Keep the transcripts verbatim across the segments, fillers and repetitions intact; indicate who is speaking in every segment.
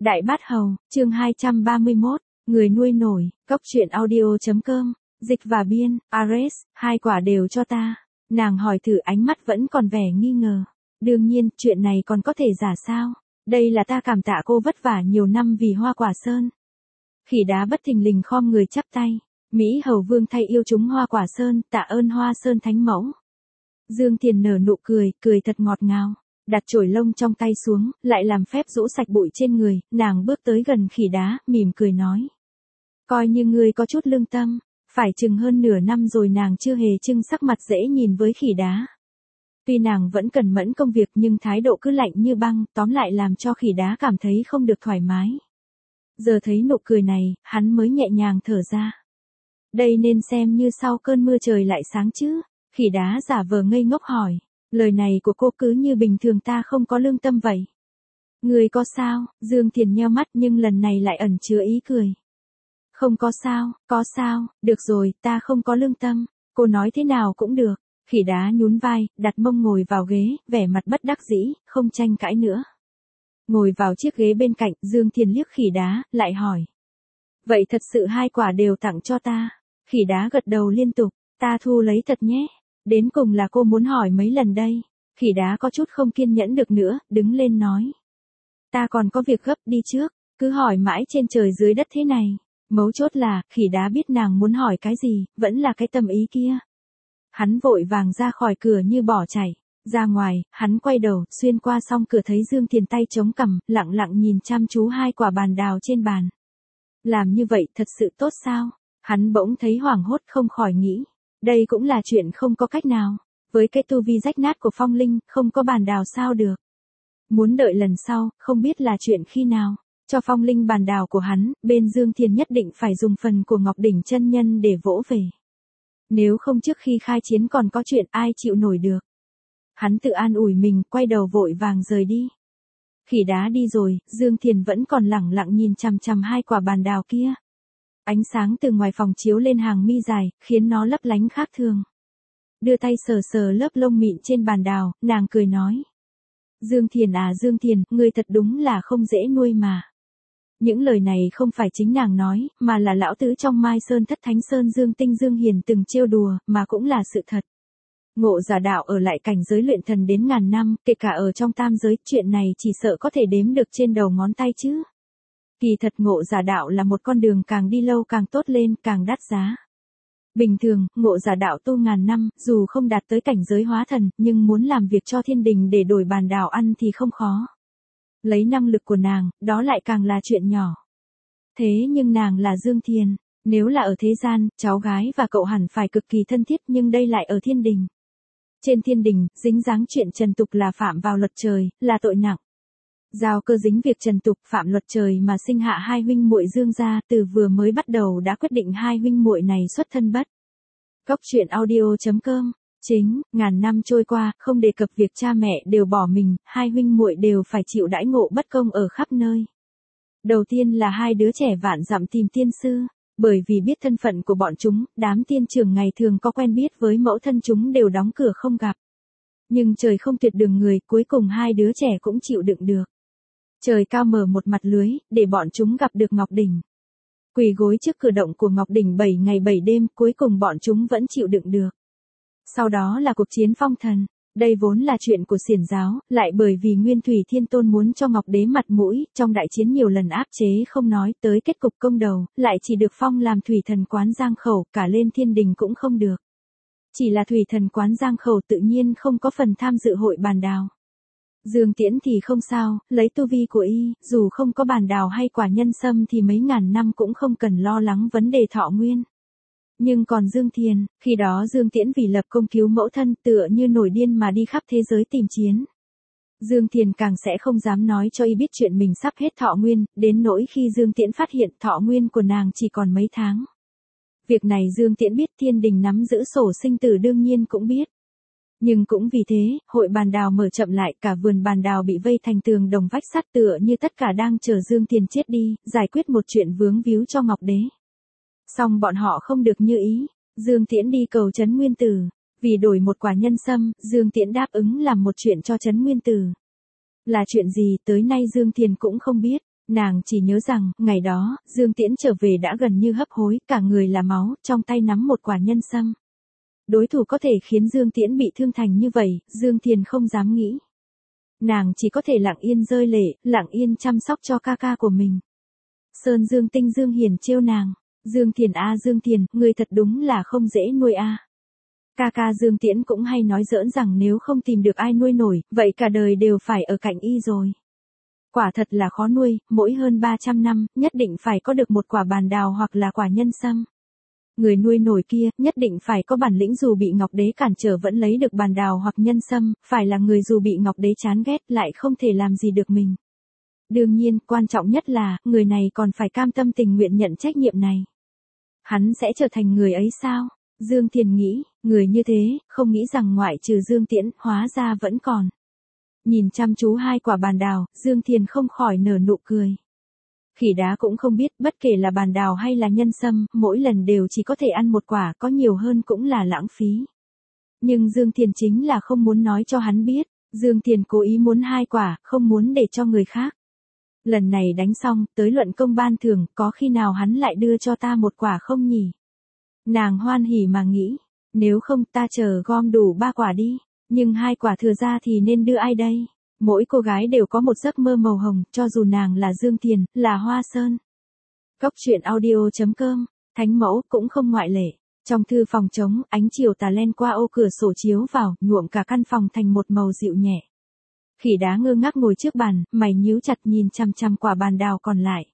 Speaker 1: Đại Bát Hầu, chương hai trăm ba mươi mốt, người nuôi nổi, cốc truyện audio.com, dịch và biên, Ares, hai quả đều cho ta. Nàng hỏi thử ánh mắt vẫn còn vẻ nghi ngờ. Đương nhiên, chuyện này còn có thể giả sao? Đây là ta cảm tạ cô vất vả nhiều năm vì Hoa Quả Sơn. Khỉ đá bất thình lình khom người chắp tay. Mỹ Hầu Vương thay yêu chúng Hoa Quả Sơn, tạ ơn Hoa Sơn Thánh Mẫu. Dương Thiền nở nụ cười, cười thật ngọt ngào. Đặt chổi lông trong tay xuống, lại làm phép rũ sạch bụi trên người, nàng bước tới gần khỉ đá, mỉm cười nói. Coi như ngươi có chút lương tâm, phải chừng hơn nửa năm rồi nàng chưa hề trưng sắc mặt dễ nhìn với khỉ đá. Tuy nàng vẫn cẩn mẫn công việc nhưng thái độ cứ lạnh như băng, tóm lại làm cho khỉ đá cảm thấy không được thoải mái. Giờ thấy nụ cười này, hắn mới nhẹ nhàng thở ra. Đây nên xem như sau cơn mưa trời lại sáng chứ, khỉ đá giả vờ ngây ngốc hỏi. Lời này của cô cứ như bình thường ta không có lương tâm vậy. Người có sao? Dương Thiền nheo mắt nhưng lần này lại ẩn chứa ý cười. Không có sao, có sao, được rồi, ta không có lương tâm. Cô nói thế nào cũng được. Khỉ đá nhún vai, đặt mông ngồi vào ghế, vẻ mặt bất đắc dĩ, không tranh cãi nữa. Ngồi vào chiếc ghế bên cạnh, Dương Thiền liếc khỉ đá, lại hỏi. Vậy thật sự hai quả đều tặng cho ta. Khỉ đá gật đầu liên tục, ta thu lấy thật nhé. Đến cùng là cô muốn hỏi mấy lần đây? Khỉ đá có chút không kiên nhẫn được nữa, đứng lên nói. Ta còn có việc gấp đi trước, cứ hỏi mãi trên trời dưới đất thế này. Mấu chốt là, khỉ đá biết nàng muốn hỏi cái gì, vẫn là cái tâm ý kia. Hắn vội vàng ra khỏi cửa như bỏ chạy. Ra ngoài, hắn quay đầu, xuyên qua xong cửa thấy Dương Thiền tay chống cằm, lặng lặng nhìn chăm chú hai quả bàn đào trên bàn. Làm như vậy thật sự tốt sao? Hắn bỗng thấy hoảng hốt không khỏi nghĩ. Đây cũng là chuyện không có cách nào. Với cái tu vi rách nát của Phong Linh, không có bàn đào sao được. Muốn đợi lần sau, không biết là chuyện khi nào. Cho Phong Linh bàn đào của hắn, bên Dương Thiền nhất định phải dùng phần của Ngọc Đỉnh chân nhân để vỗ về. Nếu không trước khi khai chiến còn có chuyện ai chịu nổi được. Hắn tự an ủi mình, quay đầu vội vàng rời đi. Khỉ đá đi rồi, Dương Thiền vẫn còn lẳng lặng nhìn chằm chằm hai quả bàn đào kia. Ánh sáng từ ngoài phòng chiếu lên hàng mi dài, khiến nó lấp lánh khác thường. Đưa tay sờ sờ lớp lông mịn trên bàn đào, nàng cười nói. Dương Thiền à Dương Thiền, ngươi thật đúng là không dễ nuôi mà. Những lời này không phải chính nàng nói, mà là lão tứ trong Mai Sơn Thất Thánh Sơn Dương Tinh Dương Hiền từng trêu đùa, mà cũng là sự thật. Ngộ Giả Đạo ở lại cảnh giới luyện thần đến ngàn năm, kể cả ở trong tam giới, chuyện này chỉ sợ có thể đếm được trên đầu ngón tay chứ. Kỳ thật Ngộ Giả Đạo là một con đường càng đi lâu càng tốt lên, càng đắt giá. Bình thường, Ngộ Giả Đạo tu ngàn năm, dù không đạt tới cảnh giới hóa thần, nhưng muốn làm việc cho thiên đình để đổi bàn đào ăn thì không khó. Lấy năng lực của nàng, đó lại càng là chuyện nhỏ. Thế nhưng nàng là Dương Thiền, nếu là ở thế gian, cháu gái và cậu hẳn phải cực kỳ thân thiết, nhưng đây lại ở thiên đình. Trên thiên đình, dính dáng chuyện trần tục là phạm vào luật trời, là tội nặng. Giao Cơ dính việc trần tục phạm luật trời mà sinh hạ hai huynh muội Dương gia, từ vừa mới bắt đầu đã quyết định hai huynh muội này xuất thân bất. Cốc truyện audio.com. Chính, ngàn năm trôi qua, không đề cập việc cha mẹ đều bỏ mình, hai huynh muội đều phải chịu đãi ngộ bất công ở khắp nơi. Đầu tiên là hai đứa trẻ vạn dặm tìm tiên sư, bởi vì biết thân phận của bọn chúng, đám tiên trưởng ngày thường có quen biết với mẫu thân chúng đều đóng cửa không gặp. Nhưng trời không tuyệt đường người, cuối cùng hai đứa trẻ cũng chịu đựng được. Trời cao mở một mặt lưới, để bọn chúng gặp được Ngọc Đỉnh. Quỳ gối trước cửa động của Ngọc Đỉnh bảy ngày bảy đêm, cuối cùng bọn chúng vẫn chịu đựng được. Sau đó là cuộc chiến phong thần. Đây vốn là chuyện của xiển giáo, lại bởi vì Nguyên Thủy Thiên Tôn muốn cho Ngọc Đế mặt mũi, trong đại chiến nhiều lần áp chế không nói tới kết cục công đầu, lại chỉ được phong làm Thủy Thần Quán Giang Khẩu, cả lên thiên đình cũng không được. Chỉ là Thủy Thần Quán Giang Khẩu tự nhiên không có phần tham dự hội bàn đào. Dương Tiễn thì không sao, lấy tu vi của y, dù không có bàn đào hay quả nhân sâm thì mấy ngàn năm cũng không cần lo lắng vấn đề thọ nguyên. Nhưng còn Dương Thiền, khi đó Dương Tiễn vì lập công cứu mẫu thân tựa như nổi điên mà đi khắp thế giới tìm chiến. Dương Thiền càng sẽ không dám nói cho y biết chuyện mình sắp hết thọ nguyên, đến nỗi khi Dương Tiễn phát hiện thọ nguyên của nàng chỉ còn mấy tháng. Việc này Dương Tiễn biết, thiên đình nắm giữ sổ sinh tử đương nhiên cũng biết. Nhưng cũng vì thế, hội bàn đào mở chậm lại, cả vườn bàn đào bị vây thành tường đồng vách sắt tựa như tất cả đang chờ Dương Thiền chết đi, giải quyết một chuyện vướng víu cho Ngọc Đế. Xong bọn họ không được như ý, Dương Tiễn đi cầu Trấn Nguyên Tử, vì đổi một quả nhân sâm, Dương Tiễn đáp ứng làm một chuyện cho Trấn Nguyên Tử. Là chuyện gì tới nay Dương Thiền cũng không biết, Nàng chỉ nhớ rằng, ngày đó, Dương Tiễn trở về đã gần như hấp hối, cả người là máu, trong tay nắm một quả nhân sâm. Đối thủ có thể khiến Dương Tiễn bị thương thành như vậy, Dương Thiền không dám nghĩ. Nàng chỉ có thể lặng yên rơi lệ, lặng yên chăm sóc cho ca ca của mình. Sơn Dương Tinh Dương Hiền trêu nàng. Dương Thiền a Dương Thiền, người thật đúng là không dễ nuôi a. Ca ca Dương Tiễn cũng hay nói giỡn rằng nếu không tìm được ai nuôi nổi, vậy cả đời đều phải ở cạnh y rồi. Quả thật là khó nuôi, mỗi hơn ba trăm năm, nhất định phải có được một quả bàn đào hoặc là quả nhân sâm. Người nuôi nổi kia, nhất định phải có bản lĩnh dù bị Ngọc Đế cản trở vẫn lấy được bàn đào hoặc nhân sâm, phải là người dù bị Ngọc Đế chán ghét lại không thể làm gì được mình. Đương nhiên, quan trọng nhất là, người này còn phải cam tâm tình nguyện nhận trách nhiệm này. Hắn sẽ trở thành người ấy sao? Dương Thiền nghĩ, người như thế, không nghĩ rằng ngoại trừ Dương Tiễn, hóa ra vẫn còn. Nhìn chăm chú hai quả bàn đào, Dương Thiền không khỏi nở nụ cười. Khỉ đá cũng không biết, bất kể là bàn đào hay là nhân sâm, mỗi lần đều chỉ có thể ăn một quả, có nhiều hơn cũng là lãng phí. Nhưng Dương Thiền chính là không muốn nói cho hắn biết, Dương Thiền cố ý muốn hai quả, không muốn để cho người khác. Lần này đánh xong, tới luận công ban thưởng, có khi nào hắn lại đưa cho ta một quả không nhỉ? Nàng hoan hỉ mà nghĩ, nếu không ta chờ gom đủ ba quả đi, nhưng hai quả thừa ra thì nên đưa ai đây? Mỗi cô gái đều có một giấc mơ màu hồng, cho dù nàng là Dương Thiền, là Hoa Sơn. Cốc truyện audio chấm com, thánh mẫu cũng không ngoại lệ. Trong thư phòng trống, ánh chiều tà len qua ô cửa sổ chiếu vào, nhuộm cả căn phòng thành một màu dịu nhẹ. Khỉ đá ngơ ngác ngồi trước bàn, mày nhíu chặt nhìn chằm chằm quả bàn đào còn lại.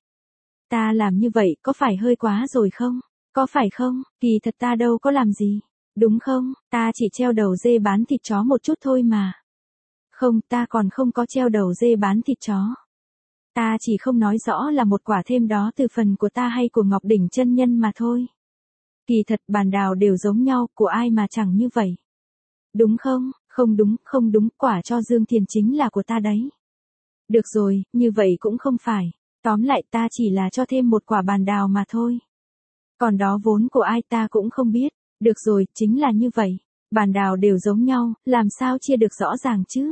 Speaker 1: Ta làm như vậy có phải hơi quá rồi không? Có phải không? Kỳ thật ta đâu có làm gì. Đúng không? Ta chỉ treo đầu dê bán thịt chó một chút thôi mà. Không, ta còn không có treo đầu dê bán thịt chó. Ta chỉ không nói rõ là một quả thêm đó từ phần của ta hay của Ngọc Đỉnh chân nhân mà thôi. Kỳ thật bàn đào đều giống nhau, của ai mà chẳng như vậy. Đúng không? Không đúng, không đúng, quả cho Dương Thiền chính là của ta đấy. Được rồi, như vậy cũng không phải. Tóm lại ta chỉ là cho thêm một quả bàn đào mà thôi. Còn đó vốn của ai ta cũng không biết. Được rồi, chính là như vậy. Bàn đào đều giống nhau, làm sao chia được rõ ràng chứ?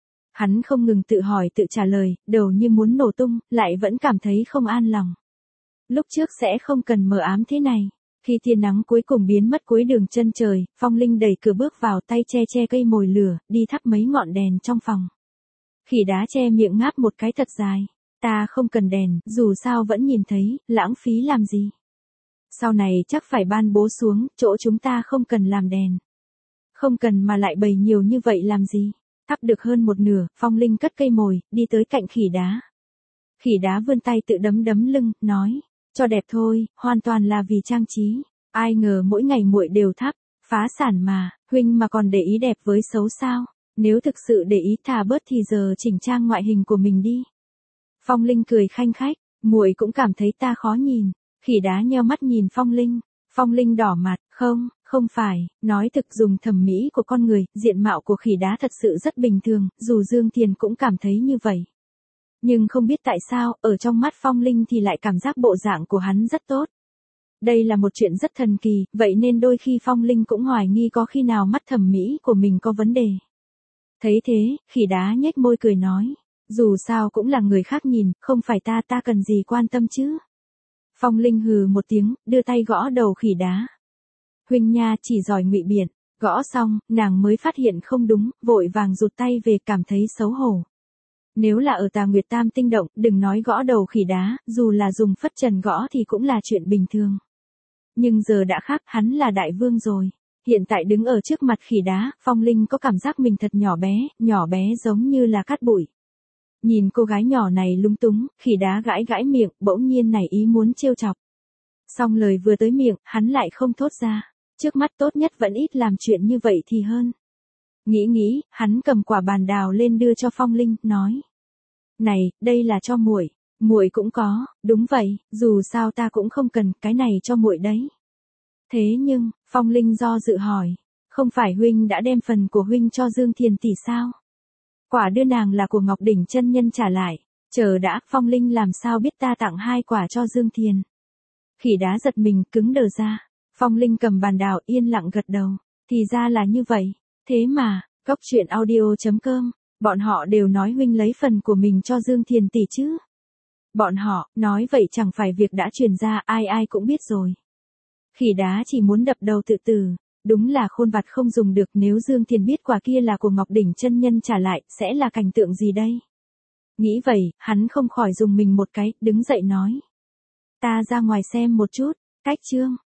Speaker 1: Hắn không ngừng tự hỏi tự trả lời, đầu như muốn nổ tung, lại vẫn cảm thấy không an lòng. Lúc trước sẽ không cần mờ ám thế này. Khi tia nắng cuối cùng biến mất cuối đường chân trời, Phong Linh đẩy cửa bước vào, tay che che cây mồi lửa, đi thắp mấy ngọn đèn trong phòng. Khỉ đá che miệng ngáp một cái thật dài. Ta không cần đèn, dù sao vẫn nhìn thấy, lãng phí làm gì. Sau này chắc phải ban bố xuống, chỗ chúng ta không cần làm đèn. Không cần mà lại bày nhiều như vậy làm gì. Thắp được hơn một nửa, Phong Linh cất cây mồi, đi tới cạnh khỉ đá. Khỉ đá vươn tay tự đấm đấm lưng, nói, cho đẹp thôi, hoàn toàn là vì trang trí. Ai ngờ mỗi ngày muội đều thắp, phá sản mà, huynh mà còn để ý đẹp với xấu sao? Nếu thực sự để ý thà bớt thì giờ chỉnh trang ngoại hình của mình đi. Phong Linh cười khanh khách, muội cũng cảm thấy ta khó nhìn. Khỉ đá nheo mắt nhìn Phong Linh. Phong Linh đỏ mặt, không, không phải, nói thực dùng thẩm mỹ của con người, diện mạo của khỉ đá thật sự rất bình thường, dù Dương Thiền cũng cảm thấy như vậy. Nhưng không biết tại sao, ở trong mắt Phong Linh thì lại cảm giác bộ dạng của hắn rất tốt. Đây là một chuyện rất thần kỳ, vậy nên đôi khi Phong Linh cũng hoài nghi có khi nào mắt thẩm mỹ của mình có vấn đề. Thấy thế, khỉ đá nhếch môi cười nói, dù sao cũng là người khác nhìn, không phải ta ta cần gì quan tâm chứ. Phong Linh hừ một tiếng, đưa tay gõ đầu khỉ đá. Huynh nha chỉ giỏi ngụy biện, gõ xong, nàng mới phát hiện không đúng, vội vàng rụt tay về cảm thấy xấu hổ. Nếu là ở Tà Nguyệt Tam Tinh Động, đừng nói gõ đầu khỉ đá, dù là dùng phất trần gõ thì cũng là chuyện bình thường. Nhưng giờ đã khác, hắn là đại vương rồi. Hiện tại đứng ở trước mặt khỉ đá, Phong Linh có cảm giác mình thật nhỏ bé, nhỏ bé giống như là cát bụi. Nhìn cô gái nhỏ này lung túng, khỉ đá gãi gãi miệng, bỗng nhiên nảy ý muốn trêu chọc. Xong lời vừa tới miệng, hắn lại không thốt ra. Trước mắt tốt nhất vẫn ít làm chuyện như vậy thì hơn. Nghĩ nghĩ, hắn cầm quả bàn đào lên đưa cho Phong Linh, nói. Này, đây là cho muội, muội cũng có, đúng vậy, dù sao ta cũng không cần, cái này cho muội đấy. Thế nhưng, Phong Linh do dự hỏi, không phải huynh đã đem phần của huynh cho Dương Thiền tỷ sao? Quả đưa nàng là của Ngọc Đỉnh chân nhân trả lại, chờ đã, Phong Linh làm sao biết ta tặng hai quả cho Dương Thiền. Khỉ đá giật mình, cứng đờ ra, Phong Linh cầm bàn đào yên lặng gật đầu, thì ra là như vậy, thế mà, cốc truyện audio chấm com, bọn họ đều nói huynh lấy phần của mình cho Dương Thiền tỷ chứ. Bọn họ, nói vậy chẳng phải việc đã truyền ra ai ai cũng biết rồi. Khỉ đá chỉ muốn đập đầu tự tử, đúng là khôn vặt không dùng được, nếu Dương Thiền biết quà kia là của Ngọc Đỉnh chân nhân trả lại, sẽ là cảnh tượng gì đây? Nghĩ vậy, hắn không khỏi dùng mình một cái, đứng dậy nói. Ta ra ngoài xem một chút, cách chương.